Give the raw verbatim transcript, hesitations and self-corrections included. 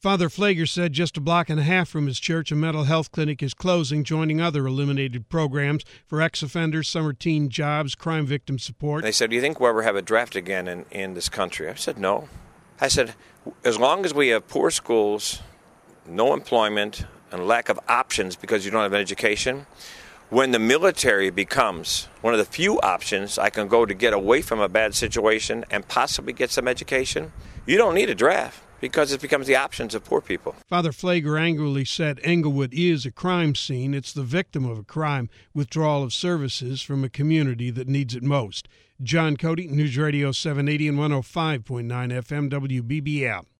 Father Flager said just a block and a half from his church, a mental health clinic is closing, joining other eliminated programs for ex-offenders, summer teen jobs, crime victim support. They said, do you think we'll ever have a draft again in, in this country? I said, no. I said, as long as we have poor schools, no employment, and lack of options because you don't have an education, when the military becomes one of the few options I can go to get away from a bad situation and possibly get some education, you don't need a draft, because it becomes the options of poor people. Father Flager angrily said Englewood is a crime scene. It's the victim of a crime, withdrawal of services from a community that needs it most. John Cody, News Radio seven eighty and one oh five point nine F M W B B M.